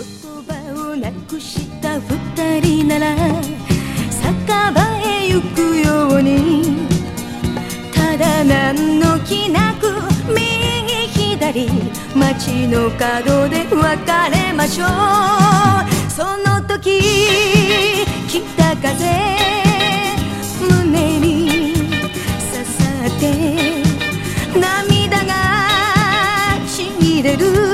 葉をなくした二人なら酒場へ行くように、ただ何の気なく右左街の角で別れましょう。その時北風胸に刺さって涙がちぎれる